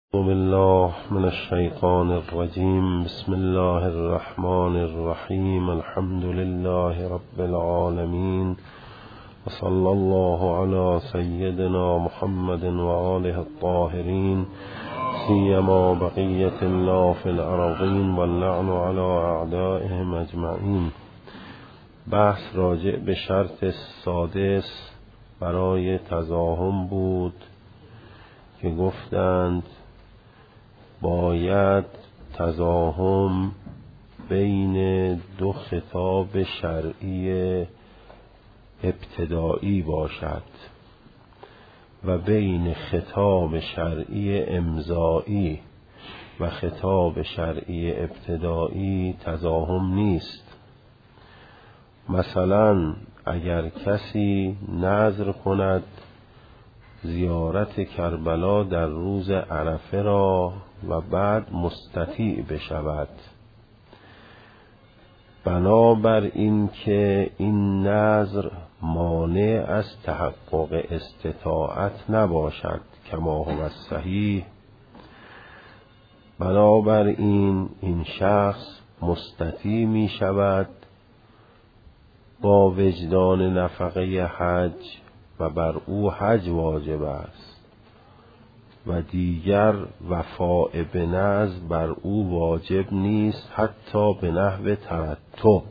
بالله من الشیطان الرجیم. بسم الله الرحمن الرحیم. الحمد لله رب العالمین و صلی الله علی سیدنا محمد و آله الطاهرین، سیما بقیة الله فی الارضین و اللعن علی اعدائهم اجمعین. بحث راجع به شرط سادس برای تزاحم بود که گفتند باید تزاحم بین دو خطاب شرعی ابتدایی باشد و بین خطاب شرعی امضایی و خطاب شرعی ابتدایی تزاحم نیست. مثلا اگر کسی نذر کند زیارت کربلا در روز عرفه را و بعد مستطیع بشود، بنابر این که این نذر مانع از تحقق استطاعت نباشد کما هو الصحیح، بنابر این شخص مستطیع می شود با وجدان نفقه حج و بر او حج واجب است و دیگر وفاء به نذر بر او واجب نیست، حتی به نحو ترتب.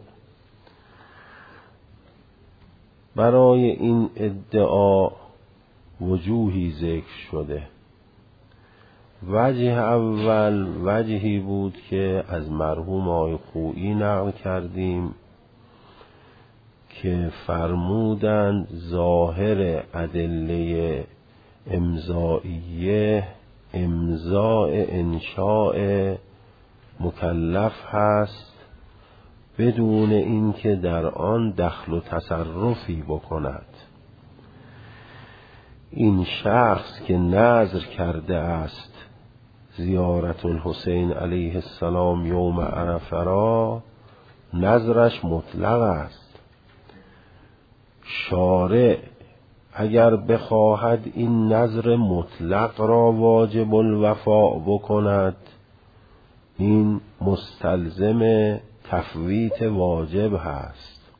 برای این ادعا وجوهی ذکر شده. وجه اول وجهی بود که از مرحوم آقای خویی نقل کردیم که فرمودند ظاهر ادله امضائیه امضاء انشاء مکلف هست بدون اینکه در آن دخل و تصرفی بکند. این شخص که نذر کرده است زیارت الحسین علیه السلام یوم عرفه را، نذرش مطلق است. شارع اگر بخواهد این نذر مطلق را واجب الوفاء بکند، این مستلزم تفویت واجب هست.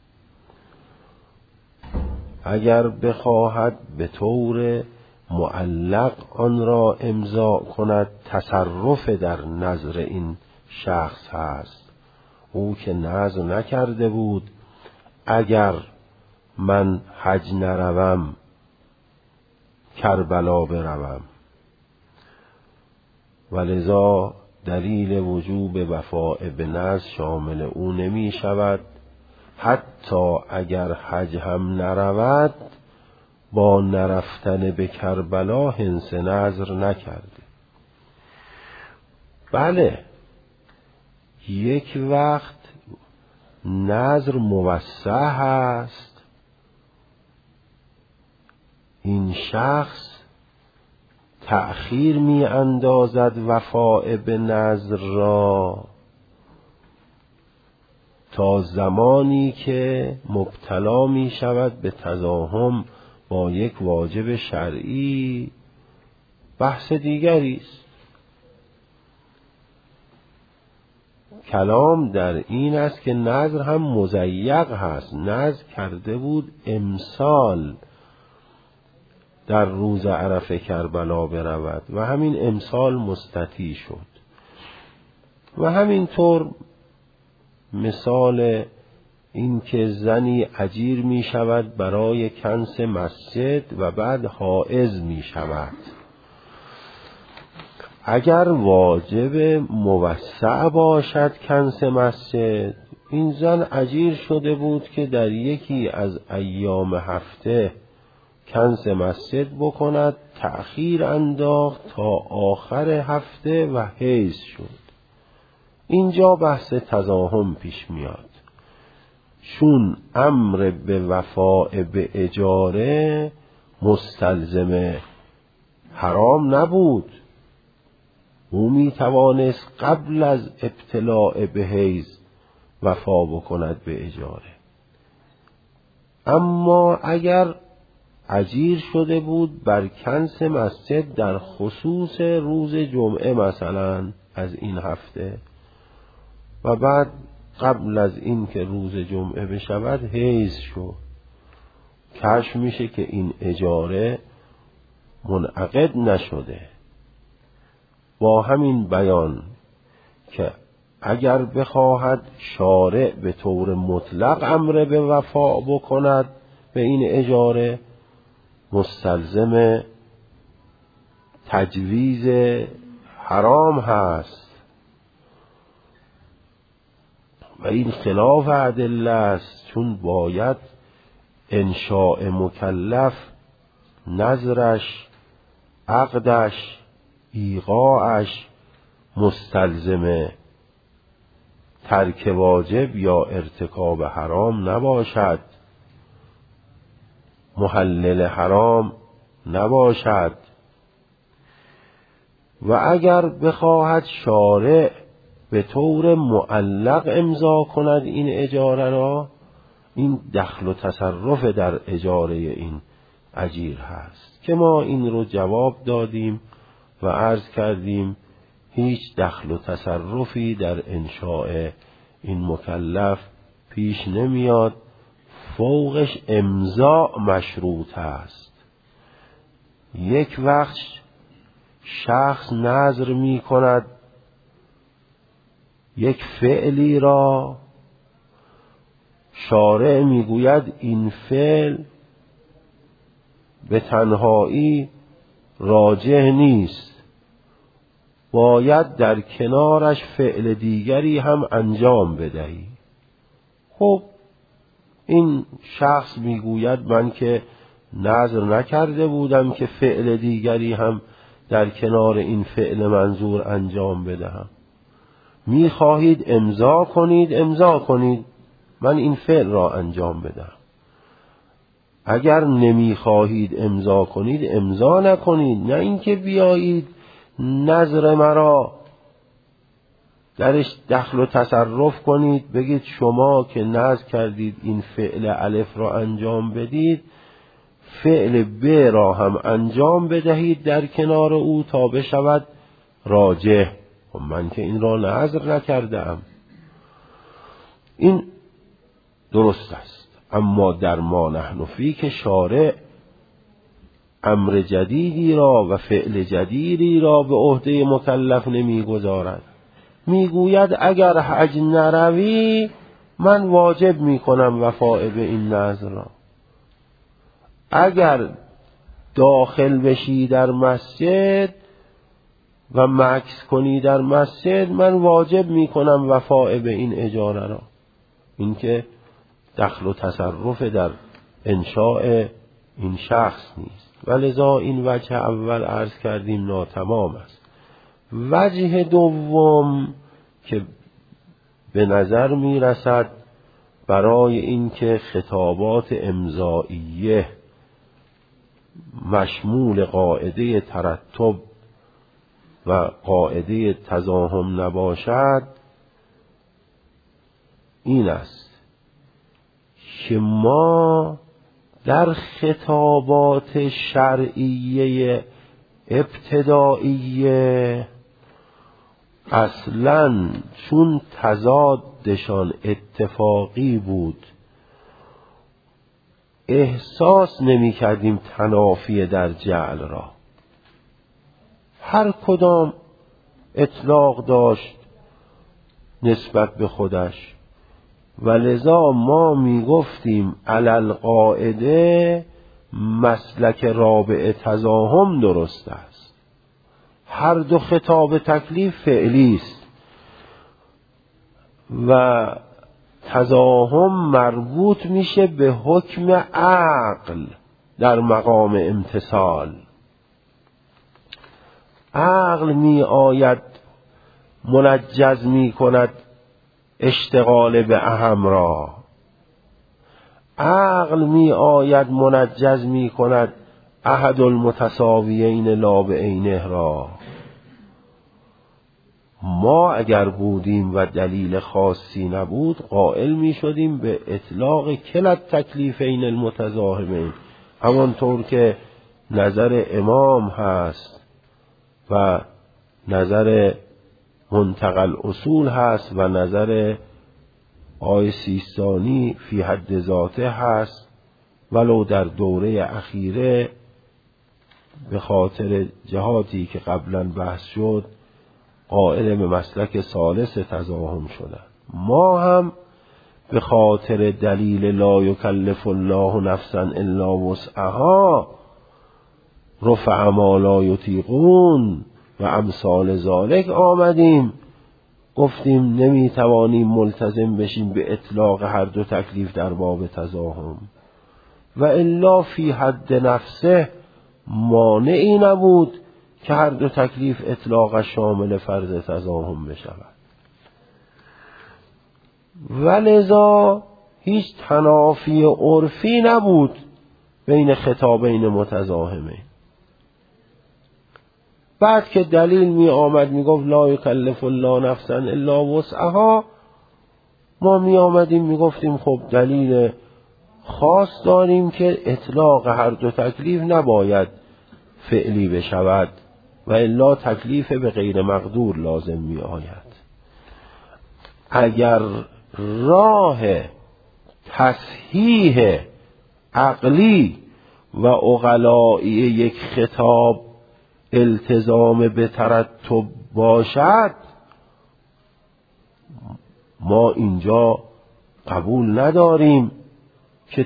اگر بخواهد به طور معلق آن را امضا کند، تصرف در نذر این شخص هست. او که نذر نکرده بود اگر من حج نروم کربلا بروم، ولذا دلیل وجوب وفاء به نذر شامل او نمی شود. حتی اگر حج هم نرود، با نرفتن به کربلا حنس نذر نکرده. بله، یک وقت نذر موسع هست، این شخص تأخیر می اندازد وفاء به نذر را تا زمانی که مبتلا می شود به تزاحم با یک واجب شرعی. بحث دیگری است. کلام در این است که نذر هم مضیق هست. نذر کرده بود امسال در روز عرفه کربلا برود و همین امسال مستطیع شد. و همینطور مثال این که زنی اجیر می شود برای کنس مسجد و بعد حائض می شود. اگر واجب موسع باشد کنس مسجد، این زن اجیر شده بود که در یکی از ایام هفته کنس مسجد بکند، تأخیر انداخت تا آخر هفته و حیض شد. اینجا بحث تزاحم پیش میاد. چون امر به وفاء به اجاره مستلزم حرام نبود، او می توانست قبل از ابتلاع به حیض وفا بکند به اجاره. اما اگر اجیر شده بود بر کنس مسجد در خصوص روز جمعه مثلا از این هفته، و بعد قبل از این که روز جمعه بشود حیض شد، کشف میشه که این اجاره منعقد نشده. با همین بیان که اگر بخواهد شارع به طور مطلق امر به وفا بکند به این اجاره، مستلزم تجویز حرام هست و این خلاف ادله است، چون باید انشاء مکلف نظرش، عقدش، ایقاعش مستلزم ترک واجب یا ارتکاب حرام نباشد، محلل حرام نباشد. و اگر بخواهد شارع به طور معلق امضا کند این اجاره را، این دخل و تصرف در اجاره این اجیر هست که ما این رو جواب دادیم و عرض کردیم هیچ دخل و تصرفی در انشاء این مکلف پیش نمیاد، فوقش امضا مشروط است. یک وقت شخص نذر می کند یک فعلی را، شارع می گوید این فعل به تنهایی راجح نیست، باید در کنارش فعل دیگری هم انجام بدهی. خب این شخص میگوید من که نذر نکرده بودم که فعل دیگری هم در کنار این فعل منظور انجام بدهم. میخواهید امضا کنید، امضا کنید، من این فعل را انجام بدهم. اگر نمیخواهید امضا کنید، امضا نکنید. نه اینکه بیایید نظر مرا درش دخل و تصرف کنید، بگید شما که نذر کردید این فعل الف را انجام بدید، فعل ب را هم انجام بدهید در کنار او تا بشود راجح. من که این را نذر نکردم. این درست است، اما در ما نحن فی که شارع امر جدیدی را و فعل جدیدی را به عهده مکلف نمیگذارد. میگوید اگر حج نروی من واجب میکنم وفاء به این نذر را، اگر داخل بشی در مسجد و مکث کنی در مسجد من واجب میکنم وفاء به این اجاره را. این که دخل و تصرف در انشاء این شخص نیست، ولذا این وجه اول عرض کردیم ناتمام است. وجه دوم که به نظر می رسد برای اینکه خطابات امضائیه مشمول قاعده ترتب و قاعده تزاحم نباشد، این است که ما در خطابات شرعیه ابتدائیه اصلاً چون تضادشان اتفاقی بود احساس نمی کردیم تنافی در جعل را. هر کدام اطلاق داشت نسبت به خودش، ولذا ما می گفتیم علل قاعده مسلک رابع تزاحم درست است. هر دو خطاب تکلیف فعلی است و تزاحم مربوط میشه به حکم عقل در مقام امتثال. عقل می آید منجز می کند اشتغال به اهم را، عقل می آید منجز می کند احد المتساویین لا بعینه را. ما اگر بودیم و دلیل خاصی نبود قائل می شدیم به اطلاق کلا تکلیفین المتزاحمین، همانطور که نظر امام هست و نظر منتقل اصول هست و نظر آقای سیستانی فی حد ذاته هست، ولو در دوره اخیره به خاطر جهاتی که قبلا بحث شد قائل به مسلک ثالث تزاحم شدن. ما هم به خاطر دلیل لا یکلف الله نفسا الا وسعها، رفع ما لا یطیقون و امثال ذالک آمدیم گفتیم نمیتوانیم ملتزم بشیم به اطلاق هر دو تکلیف در باب تزاحم، و الا فی حد نفسه مانعی نبود که هر دو تکلیف اطلاق شامل فرض تزاحم بشود. ولذا هیچ تنافی عرفی نبود بین خطابین متزاحمین. بعد که دلیل می آمد می گفت لا یکلف الله نفسا الا وسعها، ما می آمدیم می گفتیم خب دلیل خاص داریم که اطلاق هر دو تکلیف نباید فعلی بشود و الا تکلیف به غیر مقدور لازم می آید. اگر راه تصحیح عقلی و عقلائی یک خطاب التزام به ترتب باشد، ما اینجا قبول نداریم که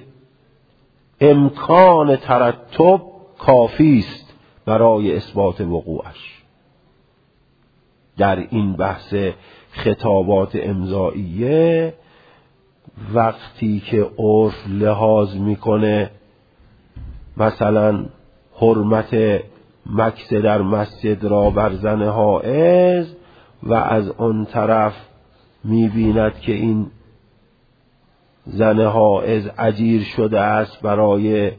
امکان ترتب کافی است برای اثبات وقوعش. در این بحث خطابات امضائیه وقتی که عرف لحاظ میکنه مثلا حرمت مکث در مسجد را بر زن حائض و از آن طرف میبیند که این زن حائض اجیر شده است برای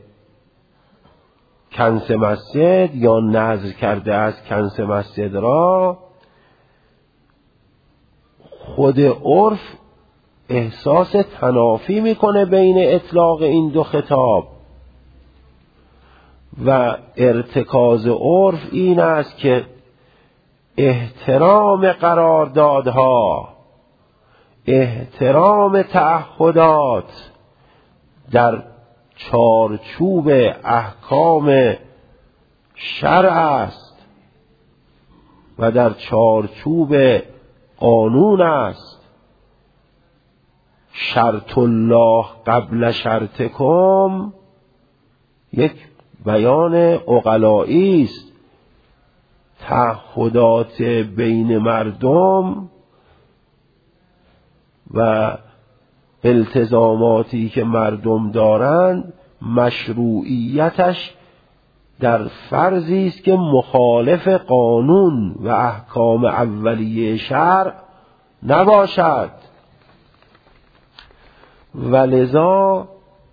کنس مسجد یا نذر کرده است کنس مسجد را، خود عرف احساس تنافی میکنه بین اطلاق این دو خطاب و ارتکاز عرف این است که احترام قراردادها، احترام تعهدات در چارچوب احکام شرع است و در چارچوب قانون است. شرط الله قبل شرطکم یک بیان عقلائی است. تعهدات بین مردم و التزاماتی که مردم دارند مشروعیتش در فرضی است که مخالف قانون و احکام اولیه شرع نباشد، ولذا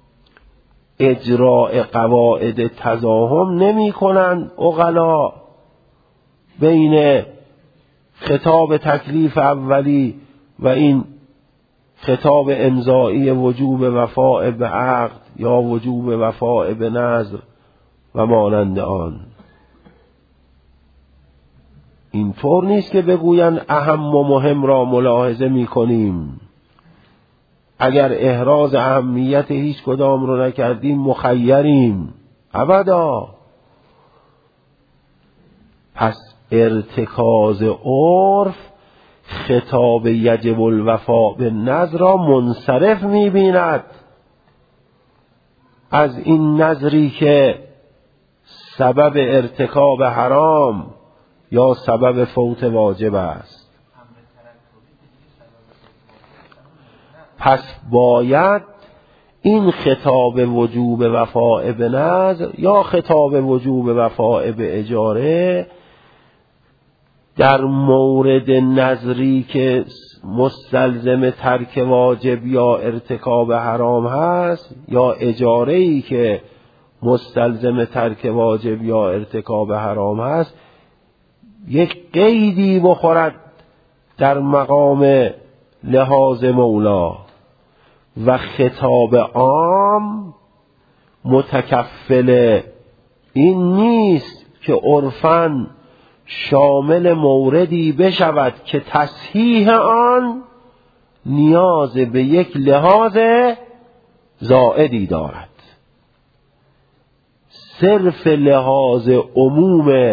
اجراء قواعد تزاحم نمی کنند عقلا بین خطاب تکلیف اولی و این خطاب امضایی وجوب وفاء به عقد یا وجوب وفاء به نذر و مانند آن. اینطور نیست که بگویند اهم و مهم را ملاحظه می کنیم، اگر احراز اهمیت هیچ کدام رو نکردیم مخیریم، ابدا. پس ارتکاز عرف خطاب یجب الوفاء به نذر را منصرف می بیند از این نذری که سبب ارتکاب حرام یا سبب فوت واجب است. پس باید این خطاب وجوب وفاء به نذر یا خطاب وجوب وفاء به اجاره در مورد نذری که مستلزم ترک واجب یا ارتکاب حرام هست یا اجاره‌ای که مستلزم ترک واجب یا ارتکاب حرام هست یک قیدی بخورد در مقام لحاظ مولا، و خطاب عام متکفل این نیست که عرفاً شامل موردی بشود که تصحیح آن نیاز به یک لحاظ زائدی دارد. صرف لحاظ عموم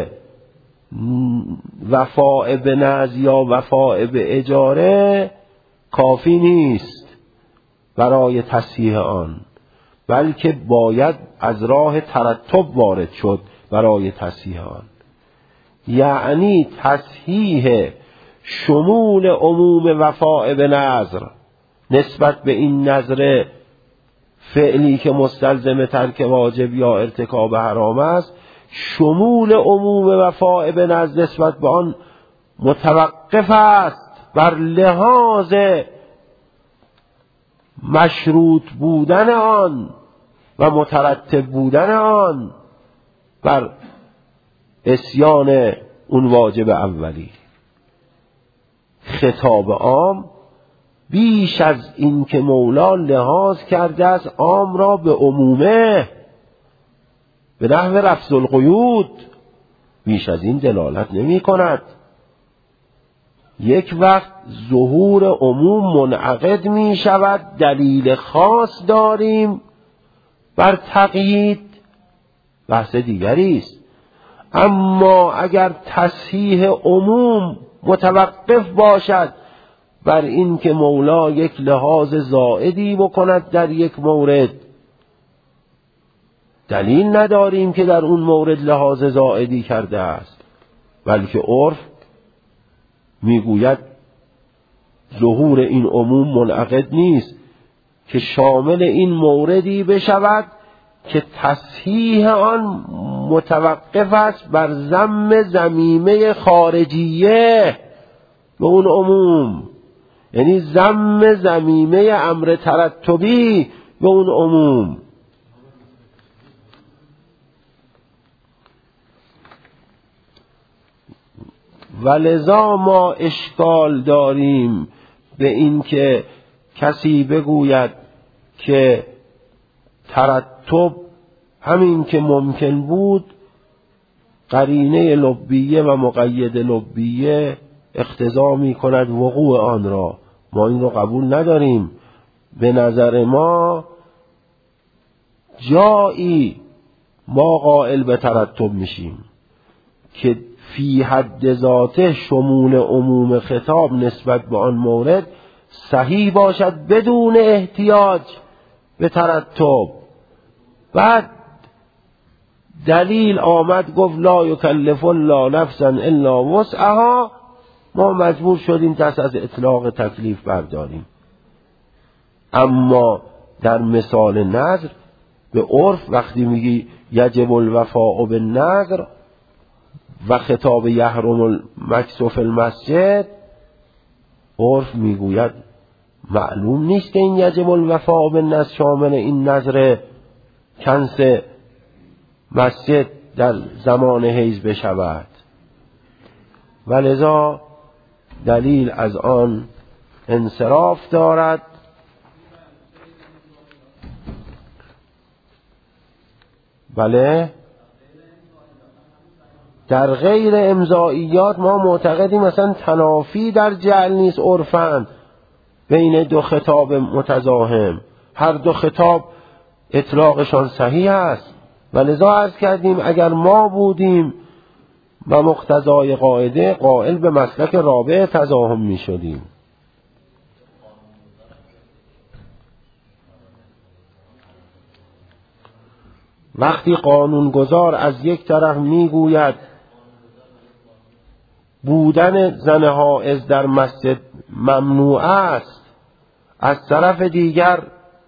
وفاء به نذر یا وفاء به اجاره کافی نیست برای تصحیح آن، بلکه باید از راه ترتب وارد شد برای تصحیح آن. یعنی تصحیح شمول عموم وفاء به نذر نسبت به این نذر فعلی که مستلزم ترک واجب یا ارتکاب حرام است، شمول عموم وفاء به نذر نسبت به آن متوقف است بر لحاظ مشروط بودن آن و مترتب بودن آن بر عصیان اون واجب اولی. خطاب عام بیش از این که مولا لحاظ کرده است عام را به عمومه به نحو رفض القیود، بیش از این دلالت نمی کند. یک وقت ظهور عموم منعقد می شود، دلیل خاص داریم بر تقیید، بحث دیگری است. اما اگر تصحیح عموم متوقف باشد بر این که مولا یک لحاظ زائدی بکند در یک مورد، دلیل نداریم که در اون مورد لحاظ زائدی کرده است، بلکه عرف میگوید ظهور این عموم منعقد نیست که شامل این موردی بشود که تصحیح آن متوقف است بر ذم ذمیمه خارجیه به اون عموم، یعنی ذم ذمیمه امر ترتبی به اون عموم. ولذا ما اشکال داریم به این که کسی بگوید که ترتب همین که ممکن بود قرینه لبیه و مقید لبیه اقتضا می کند وقوع آن را. ما این رو قبول نداریم. به نظر ما جایی ما قائل به ترتب میشیم که فی حد ذاته شمول عموم خطاب نسبت به آن مورد صحیح باشد بدون احتیاج به ترتب. بعد دلیل آمد گفت لا یکلف الله نفسا الا وسعها، ما مجبور شدیم دست از اطلاق تکلیف برداریم. اما در مثال نذر به عرف وقتی میگی یجب الوفاء بالنذر و خطاب یحرم المکث فی المسجد، عرف میگوید معلوم نیست که این یجب الوفاء بالنذر شامل این نذر کنس مسجد در زمان حیض بشود، ولذا دلیل از آن انصراف دارد. بله، در غیر امضائیات ما معتقدیم مثلا تنافی در جعل نیست عرفاً بین دو خطاب متزاحم، هر دو خطاب اطلاقشان صحیح است. ولذا عرض کردیم اگر ما بودیم و مقتضای قاعده قائل به مسلک رابع تزاحم می شدیم. وقتی قانونگذار از یک طرف می گوید بودن زن حائض در مسجد ممنوع است، از طرف دیگر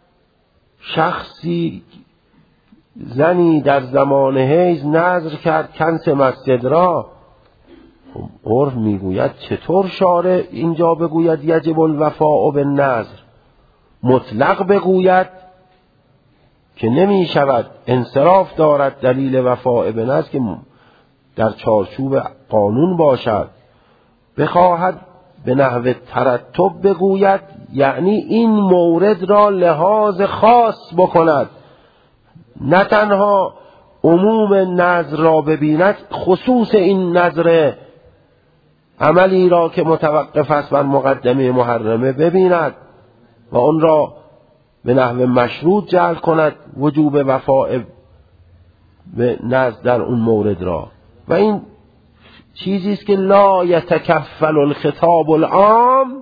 شخصی زنی در زمان حیض نذر کرد کنس مسجد را، عرف میگوید چطور شارع اینجا بگوید یجب الوفاء بالنذر، مطلق بگوید که نمی شود، انصراف دارد دلیل وفاء بالنذر که در چارچوب قانون باشد. بخواهد به نحو ترتب بگوید یعنی این مورد را لحاظ خاص بکند نه تنها عموم نذر را ببیند، خصوص این نذر عملی را که متوقف است بر مقدمه محرمه ببیند و آن را به نحو مشروط جعل کند، وجوب وفاء به نذر در اون مورد را. و این چیزی است که لا یتکفل الخطاب العام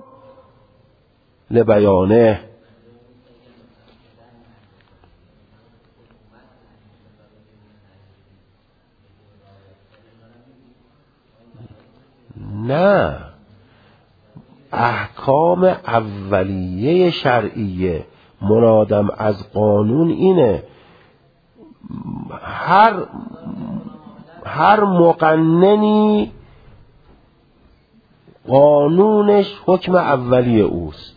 لبیانه. نه، احکام اولیه شرعیه. مرادم از قانون اینه هر مقننی قانونش حکم اولیه اوست،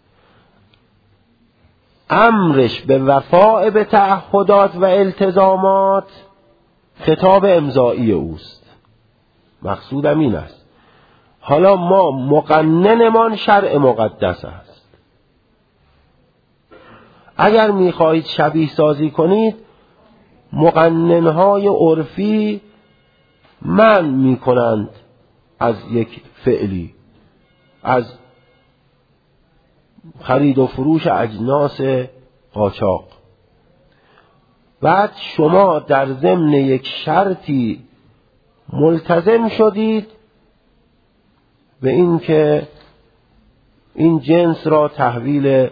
امرش به وفاء به تعهدات و التزامات خطاب امضایی اوست. مقصودم این است. حالا ما مقننمان شرع مقدس است. اگر میخواهید شبیه سازی کنید، مقننهای عرفی منع میکنند از یک فعلی، از خرید و فروش اجناس قاچاق. بعد شما در ضمن یک شرطی ملتزم شدید به این که این جنس را تحویل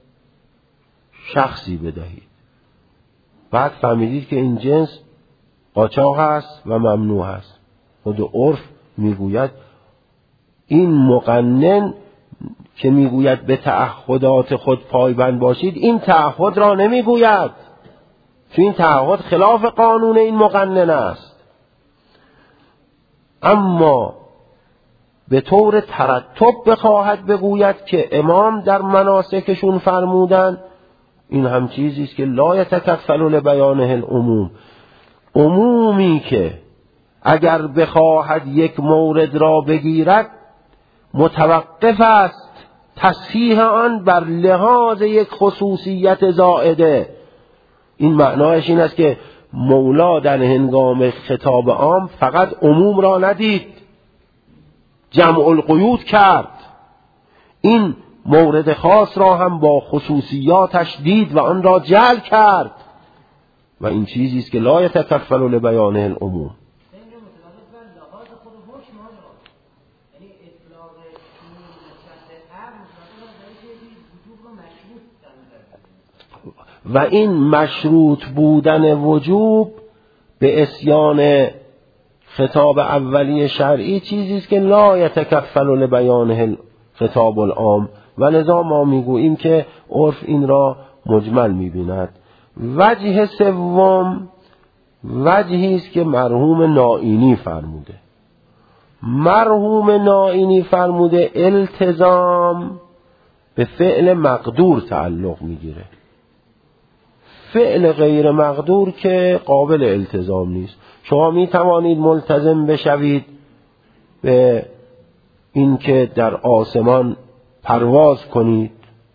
شخصی بدهید. بعد فهمیدید که این جنس قاچاق است و ممنوع است. خود عرف میگوید این مقنن که میگوید به تعهدات خود پایبند باشید، این تعهد را نمیگوید، چون این تعهد خلاف قانون این مقنن است. اما به طور ترتب بخواهد بگوید که امام در مناسکشون فرمودن، این هم چیزی است که لا یتکفل لبیانه العموم. عمومی که اگر بخواهد یک مورد را بگیرد، متوقف است تصحیح آن بر لحاظ یک خصوصیت زائده. این معنایش این است که مولا در هنگام خطاب عام فقط عموم را ندید، جمع القیود کرد. این مورد خاص را هم با خصوصیاتش دید و آن را جعل کرد و این چیزی است که لا یتکفل لبیانه العموم. و این مشروط بودن وجوب به عصیان خطاب اولی شرعی چیزی است که لا یتکفل لبیانه خطاب العام، و لذا ما میگوییم که عرف این را مجمل میبیند. وجه سوم وجهی است که مرحوم نائینی فرموده. مرحوم نائینی فرموده التزام به فعل مقدور تعلق میگیره. فعل غیر مقدور که قابل التزام نیست. شما می توانید ملتزم بشوید به این که در آسمان پرواز کنید.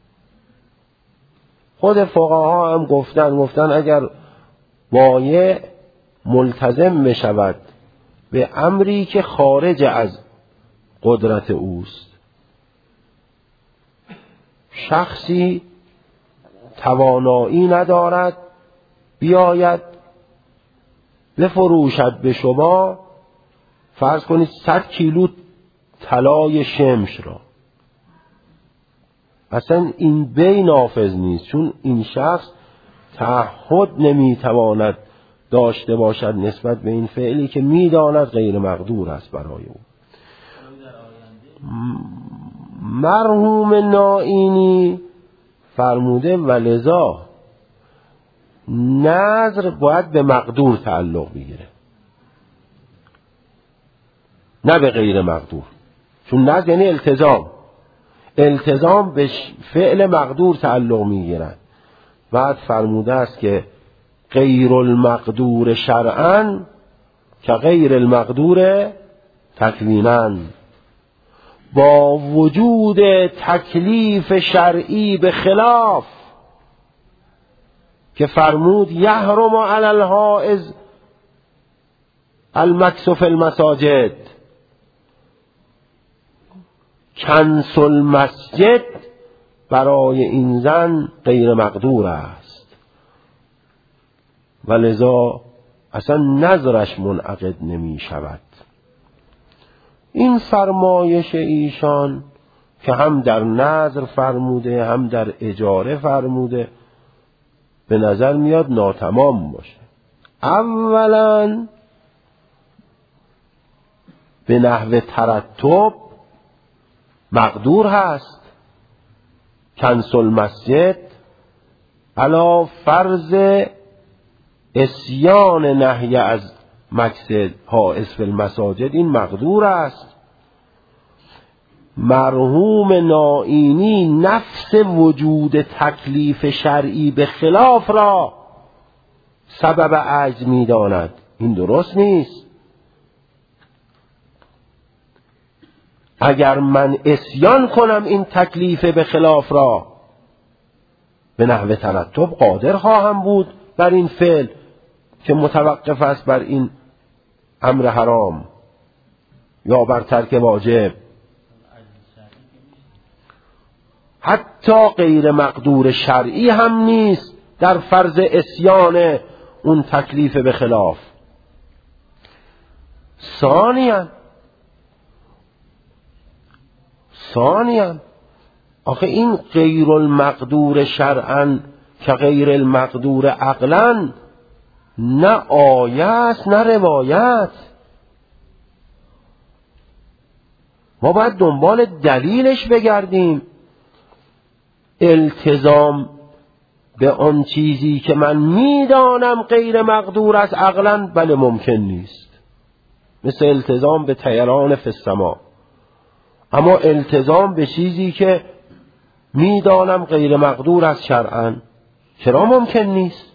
خود فقها هم گفتن اگر بایع ملتزم بشود به امری که خارج از قدرت اوست، شخصی توانایی ندارد بیاید بفروشد به شما، فرض کنید 100 کیلو طلای شمش را، اصلا این بی نافذ نیست، چون این شخص تعهد نمیتواند داشته باشد نسبت به این فعلی که میداند غیر مقدور است برای او. مرحوم نائینی فرموده ولذا نذر باید به مقدور تعلق بگیره، نه به غیر مقدور، چون نذر یعنی التزام به فعل مقدور تعلق میگیرد. بعد فرموده است که غیر المقدور شرعاً که غیر المقدور تکویناً، با وجود تکلیف شرعی به خلاف که فرمود یحرم علی الحائض المکث فی المساجد، کنس المسجد برای این زن غیر مقدور است و لذا اصلا نظرش منعقد نمی شود. این فرمایش ایشان که هم در نظر فرموده هم در اجاره فرموده به نظر میاد ناتمام باشه. اولا به نحو ترتب مقدور هست، کنس المسجد علی فرض اسیان نهی از مکث حائض فی المساجد، این مقدور است. مرحوم نائینی نفس وجود تکلیف شرعی به خلاف را سبب عجز می داند. این درست نیست. اگر من اسیان کنم این تکلیف به خلاف را به نحو ترتب قادر خواهم بود بر این فعل که متوقف است بر این امر حرام یا بر ترک واجب. حتی غیر مقدور شرعی هم نیست در فرض اسیان اون تکلیف به خلاف. ثانیاً آخه این غیر المقدور شرعاً که غیر المقدور عقلاً نه آیه است نه روایت. ما باید دنبال دلیلش بگردیم. التزام به آن چیزی که من میدانم غیر مقدور است عقلاً بله ممکن نیست، مثل التزام به طیران فی السما. اما التزام به چیزی که میدانم غیر مقدور است شرعاً چرا ممکن نیست؟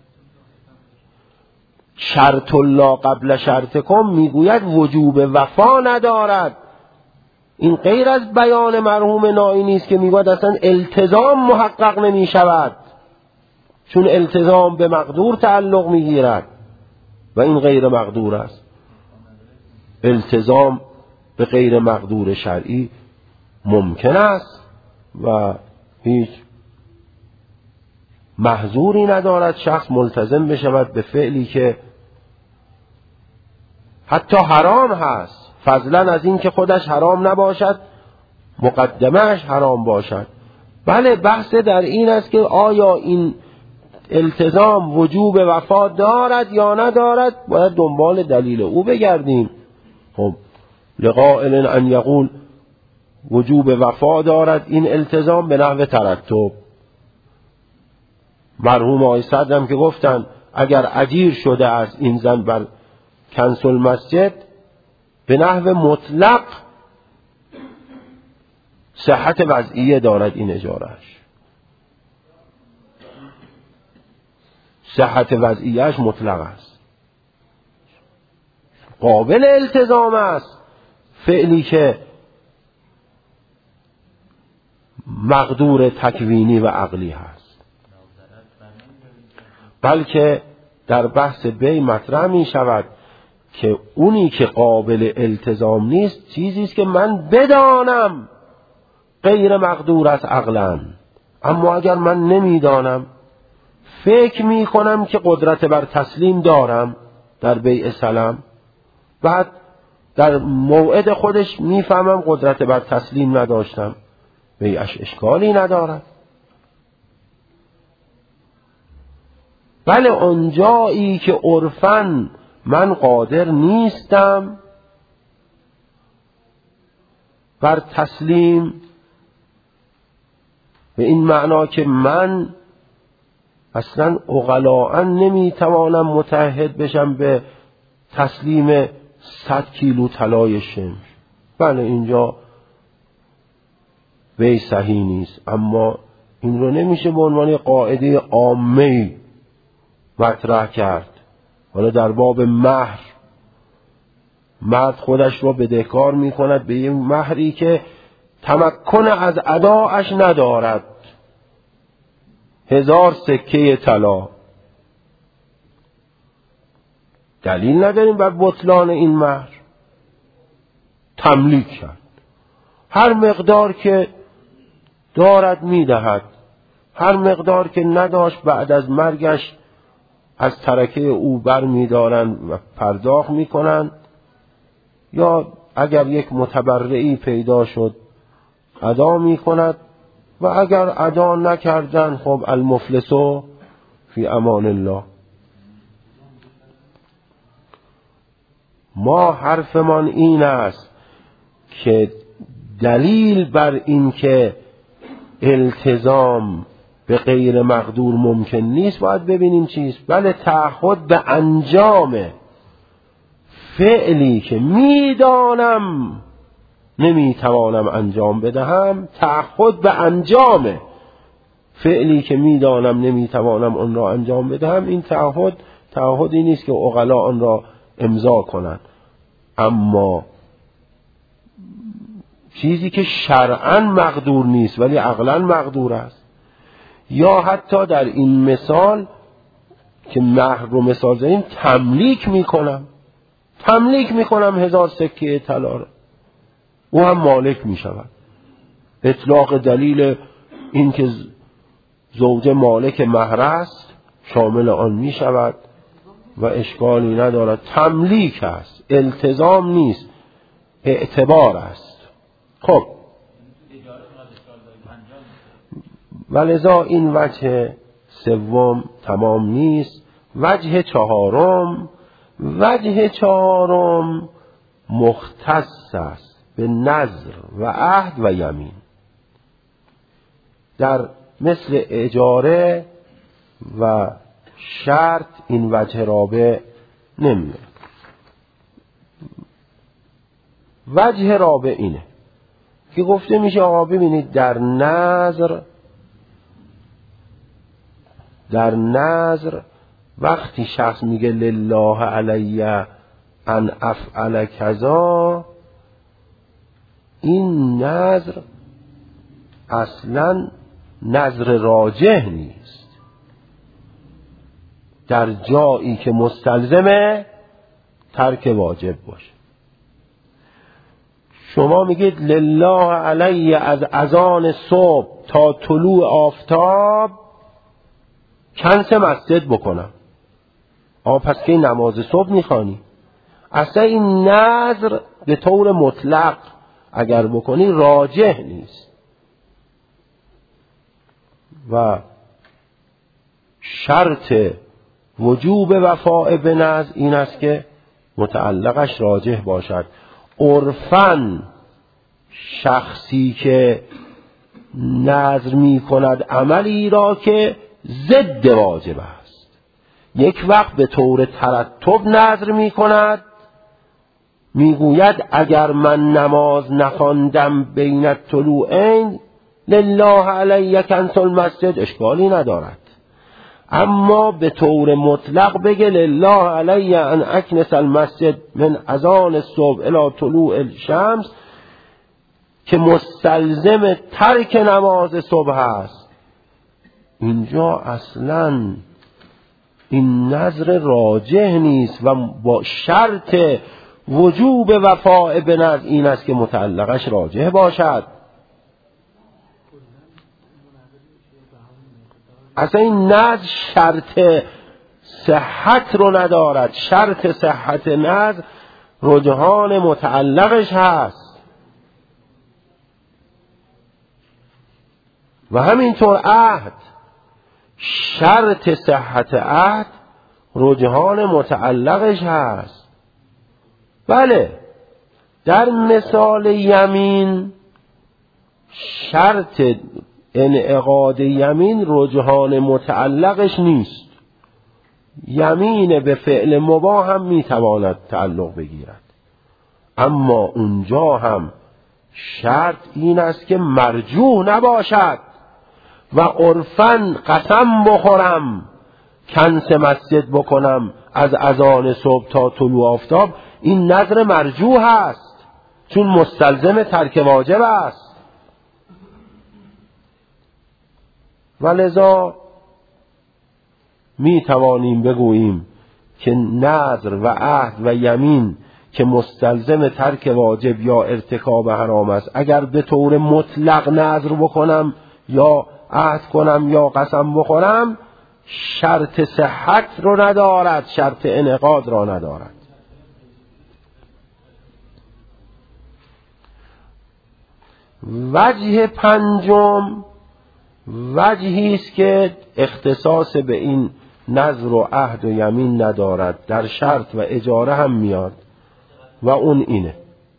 شرط الله قبل شرطکم میگوید وجوب وفا ندارد. این غیر از بیان مرحوم نائینی است که میگوید اصلا التزام محقق نمی شود چون التزام به مقدور تعلق میگیرد و این غیر مقدور است. التزام به غیر مقدور شرعی ممکن است و هیچ محظوری ندارد شخص ملتزم بشود به فعلی که حتی حرام هست، فضلا از این که خودش حرام نباشد مقدمهش حرام باشد. بله بحث در این است که آیا این التزام وجوب وفا دارد یا ندارد، باید دنبال دلیل او بگردیم. خب لقائل ان یقول وجوب وفا دارد این التزام به نحو ترتب. مرحوم آقای صدر هم که گفتن اگر اجیر شده از این زن بر کنس المسجد به نحو مطلق صحت وضعیه دارد، این اجارهش صحت وضعیهش مطلق است، قابل التزام است. فعلی که مقدور تکوینی و عقلی هست، بلکه در بحث بی مطرح می شود که اونی که قابل التزام نیست چیزی است که من بدانم غیر مقدور است عقلاً، اما اگر من نمیدانم فکر می کنم که قدرت بر تسلیم دارم در بیع سلم، بعد در موعد خودش میفهمم قدرت بر تسلیم نداشتم، بیعش اشکالی ندارد. بله اونجایی که عرفاً من قادر نیستم بر تسلیم به این معنا که من اصلا عقلاً نمیتوانم متعهد بشم به تسلیم 100 کیلو طلای شمش، بله اینجا وی صحیح نیست، اما این رو نمیشه به عنوان قاعده عامه مطرح کرد. حالا در باب مهر، مرد خودش رو بدهکار میکند به این مهری که تمکن از اداعش ندارد، 1000 سکه طلا. دلیل نداریم بر بطلان این مهر. تملیک کرد، هر مقدار که دارد میدهد، هر مقدار که نداشت بعد از مرگش از ترکه او بر میدارند و پرداخت میکنند، یا اگر یک متبرعی پیدا شد ادا میکند و اگر ادا نکردن خب المفلسو فی امان الله. ما حرفمان این است که دلیل بر این که التزام به غیر مقدور ممکن نیست باید ببینیم چیست. بله، تعهد به انجام فعلی که میدانم نمیتوانم انجام بدهم، تعهد به انجام فعلی که میدانم نمیتوانم اون را انجام بدهم، این تعهدی نیست که عقلا آن را امضا کنند. اما چیزی که شرعاً مقدور نیست ولی عقلاً مقدور است، یا حتی در این مثال که مهر رو مثال زدیم تملیک میکنم 1000 سکه طلا رو، او هم مالک میشود. اطلاق دلیل این که زوجه مالک مهر است شامل آن میشود و اشکالی ندارد. تملیک است، التزام نیست، اعتبار است. خب ولذا این وجه سوم تمام نیست. وجه چهارم مختص است به نذر و عهد و یمین. در مثل اجاره و شرط این وجه رابع نمیاد. وجه رابع اینه که گفته میشه آقا ببینید در نذر وقتی شخص میگه لله علی ان افعل کذا، این نذر اصلا نذر راجح نیست در جایی که مستلزم ترک واجب باشه. شما میگید لله علی از اذان صبح تا طلوع آفتاب کنس مسجد بکنم، پس که نماز صبح میخوانی. اصلا این نذر به طور مطلق اگر بکنی راجح نیست و شرط وجوب وفاء به نذر این است که متعلقش راجح باشد. عرفاً شخصی که نذر می کند عملی را که ضد واجب است، یک وقت به طور ترتب نذر می کند، می گوید اگر من نماز نخواندم بین الطلوعین لله علی کنس المسجد، اشکالی ندارد. اما به طور مطلق بگه لله علی ان اکنس المسجد من اذان الصبح الی طلوع الشمس که مستلزم ترک نماز صبح است، اینجا اصلا این نذر راجح نیست و با شرط وجوب وفاء به نذر این است که متعلقش راجح باشد. اصلا این نذر شرط صحت رو ندارد. شرط صحت نذر رجحان متعلقش هست و همینطور عهد، شرط صحت عهد رجحان متعلقش هست. بله، در مثال یمین شرط انعقاد یمین رجحان متعلقش نیست. یمین به فعل مباح هم میتواند تعلق بگیرد، اما اونجا هم شرط این است که مرجوح نباشد و عرفاً قسم بخورم کنس مسجد بکنم از اذان صبح تا طلوع آفتاب، این نذر مرجوح است چون مستلزم ترک واجب است. ولذا می توانیم بگوییم که نذر و عهد و یمین که مستلزم ترک واجب یا ارتکاب حرام است، اگر به طور مطلق نذر بکنم یا عهد کنم یا قسم بخورم، شرط صحت رو ندارد، شرط انعقاد را ندارد. وجه پنجم وجهی است که اختصاص به این نذر و عهد و یمین ندارد، در شرط و اجاره هم میاد و اون اینه.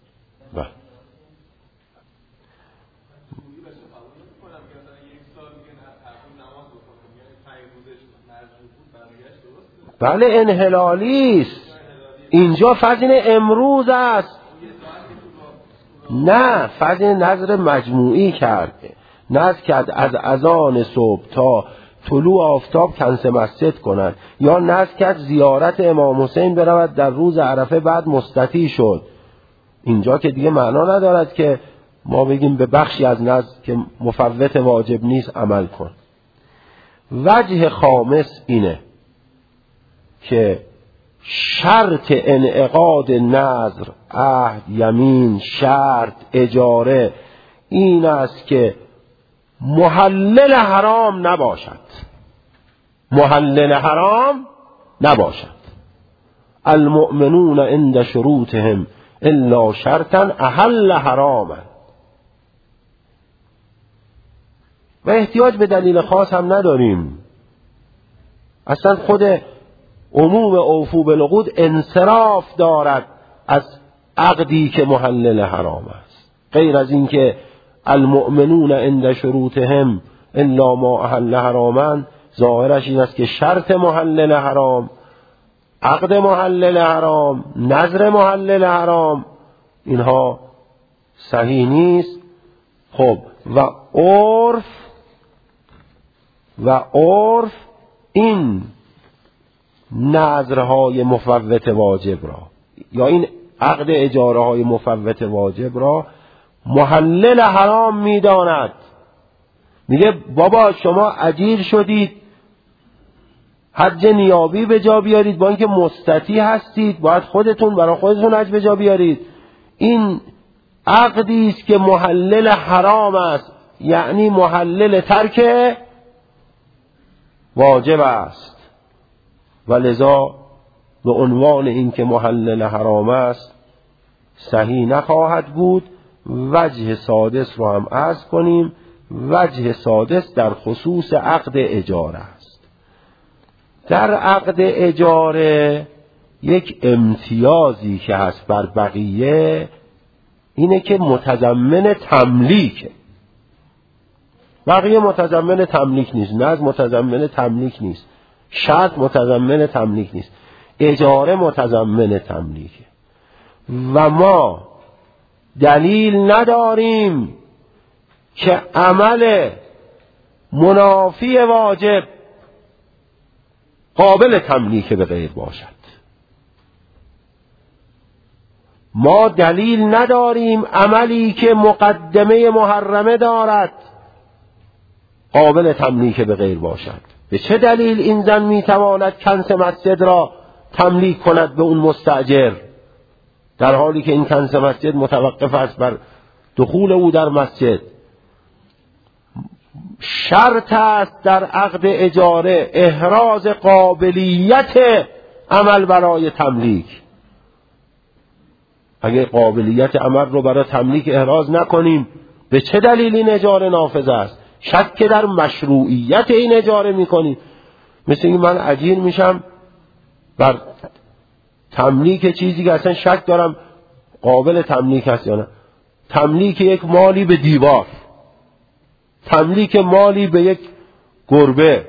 بله انحلالی است، اینجا فضل امروز است. نه، فضل نذر مجموعی کرده، نذر کرد از اذان صبح تا طلوع آفتاب کنس مسجد کنند، یا نذر کرد زیارت امام حسین برود در روز عرفه بعد مستطیع شد. اینجا که دیگه معنا ندارد که ما بگیم به بخشی از نذر که مفوت واجب نیست عمل کن. وجه خامس اینه که شرط انعقاد نذر، عهد، یمین، شرط، اجاره این است که محلل حرام نباشد. محلل حرام نباشد. المؤمنون عند شروطهم الا شرطا احل حراما. و احتیاج به دلیل خاص هم نداریم. اصلا خود عموم اوفو بالعقود انصراف دارد از عقدی که محلل حرام است، غیر از این که المؤمنون عند شروطهم الا ما احل حراما، ظاهرش این است که شرط محلل حرام، عقد محلل حرام، نذر محلل حرام اینها صحیح نیست. خب و عرف این نذرهای مفوت واجب را یا این عقد اجاره های مفوت واجب را محلل حرام می‌داند. میگه بابا شما اجیر شدید، حج نیابی به جا بیارید، با اینکه مستطیع هستید باید خودتون برای خودتون حج به جا بیارید. این عقدی است که محلل حرام است، یعنی محلل ترک واجب است، و لذا به عنوان این که محلل حرام است صحیح نخواهد بود. وجه سادس رو هم عرض کنیم. وجه سادس در خصوص عقد اجاره است. در عقد اجاره یک امتیازی که هست بر بقیه اینه که متضمن تملیکه. بقیه متضمن تملیک نیست، نذر متضمن تملیک نیست، شرط متضمن تملیک نیست، اجاره متضمن تملیکه. و ما دلیل نداریم که عمل منافی واجب قابل تملیک به غیر باشد. ما دلیل نداریم عملی که مقدمه محرمه دارد قابل تملیک به غیر باشد. به چه دلیل این زن میتواند کنس مسجد را تملیک کند به اون مستاجر، در حالی که این کنس مسجد متوقف است بر دخول او در مسجد؟ شرط است در عقد اجاره احراز قابلیت عمل برای تملیک. اگه قابلیت عمل رو برای تملیک احراز نکنیم، به چه دلیل این اجاره نافذ است؟ شک در مشروعیت این اجاره میکنیم. مثل این من اجیر میشم بر تملیک چیزی که اصلا شک دارم قابل تملیک است یا نه. تملیک یک مالی به دیوار، تملیک مالی به یک گربه،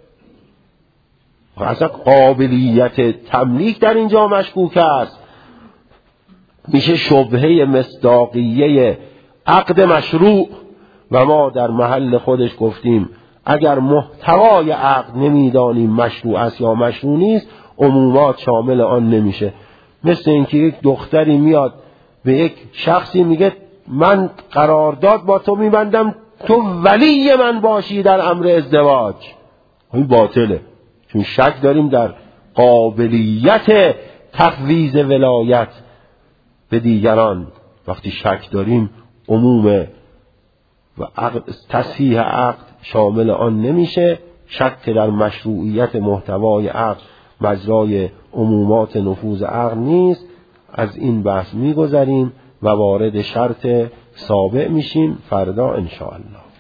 اصلا قابلیت تملیک در اینجا مشکوک است. میشه شبهه مصداقیه عقد مشروع. و ما در محل خودش گفتیم اگر محتوای عقد نمیدانیم مشروع است یا مشروع نیست، عمومات شامل آن نمیشه. مثل اینکه یک دختری میاد به یک شخصی میگه من قرارداد با تو میبندم تو ولی من باشی در امر ازدواج. این باطله، چون شک داریم در قابلیت تفویض ولایت به دیگران. وقتی شک داریم عموم و تصحیح عقد شامل آن نمیشه. شک در مشروعیت محتوای عقد مجرای عمومات نفوذ عقد نیست. از این بحث میگذریم و وارد شرط سابع میشیم فردا ان شاء الله.